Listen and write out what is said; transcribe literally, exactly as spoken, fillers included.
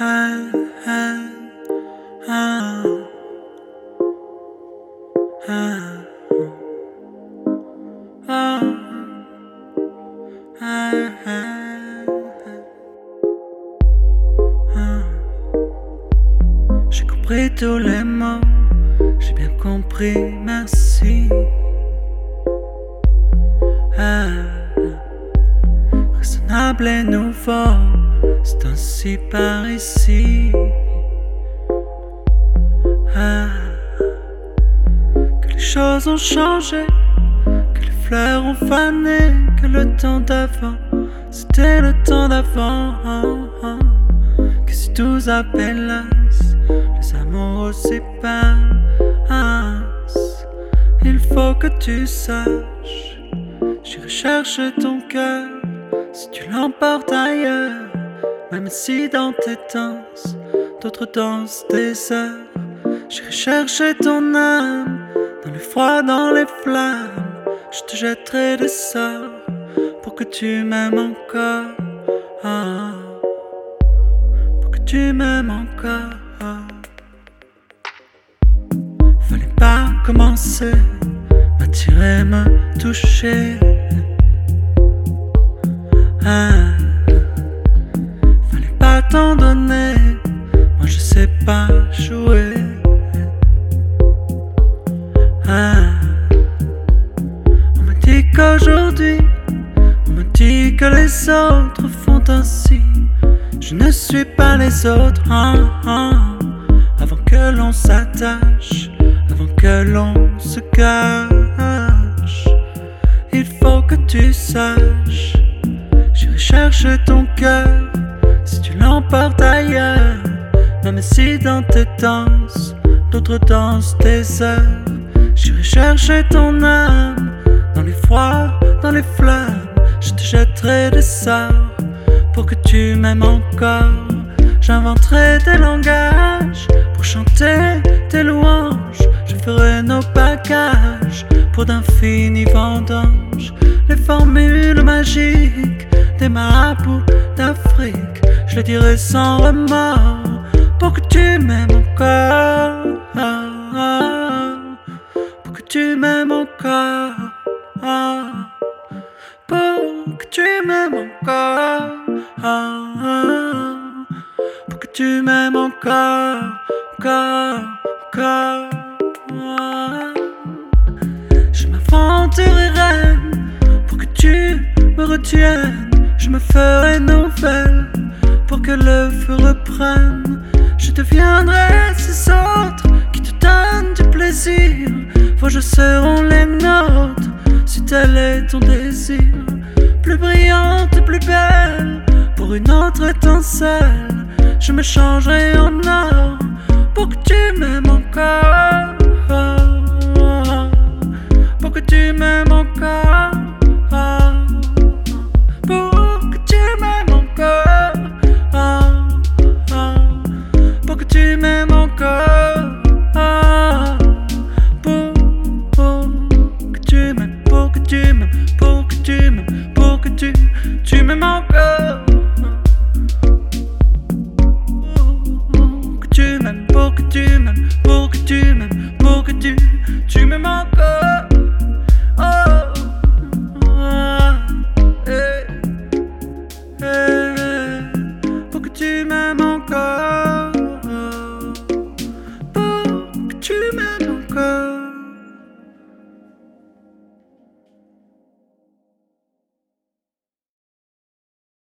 ah, ah, ah, ah, ah, ah, ah. J'ai compris tous les mots, j'ai bien compris, merci. Ah, raisonnable et nouveau, c'est ainsi par ici. Ah, que les choses ont changé, que les fleurs ont fané, que le temps d'avant, c'était le temps d'avant. Que si tous appelassent, les amours aussi passent. Il faut que tu saches, j'irai chercher ton cœur si tu l'emportes ailleurs. Même si dans tes danses, d'autres dansent des heures. J'irai chercher ton âme, dans le froid, dans les flammes. Je te jetterai des sorts, pour que tu m'aimes encore. Ah, pour que tu m'aimes encore. Fallait pas commencer, m'attirer, me toucher. Ah, fallait pas t'en donner, moi je sais pas jouer. Ah, on me dit qu'aujourd'hui, on me dit que les autres font ainsi. Je ne suis pas les autres. Ah, ah. Avant que l'on s'attache, avant que l'on se cache, il faut que tu saches, j'irai chercher ton cœur si tu l'emportes ailleurs. Même si dans tes danses, d'autres dansent des heures. J'irai chercher ton âme, dans les froids, dans les flammes. Je te jetterai des sorts, pour que tu m'aimes encore. J'inventerai des langages, pour chanter tes louanges. Je ferai nos bagages, pour d'infinis vendanges. Les formules magiques des marabouts d'Afrique, je les dirai sans remords, pour que tu m'aimes encore. Ah, ah, pour que tu m'aimes encore. Ah, pour que tu m'aimes encore. Ah, ah, pour que tu m'aimes encore. Encore, encore. Ah, je m'aventurerai reine, pour que tu me retiennes. Je me ferai nouvelle, pour que le feu reprenne. Je deviendrai ces autres qui te donnent du plaisir. Vos jeux seront les nôtres, si tel est ton désir. Plus brillante et plus belle, pour une autre étincelle. Je me changerai en or, pour que tu m'aimes encore. Pour que tu m'aimes encore. Pour que tu m'aimes encore. Pour que tu m'aimes encore. Pour que tu m'aimes, pour que tu m'aimes, pour que tu m'aimes, pour que tu, tu m'aimes encore. Pour que tu m'aimes, pour que tu m'aimes, pour que tu, tu m'aimes encore. Oh, oh, hey, hey, pour que tu m'aimes encore. Pour que tu m'aimes encore.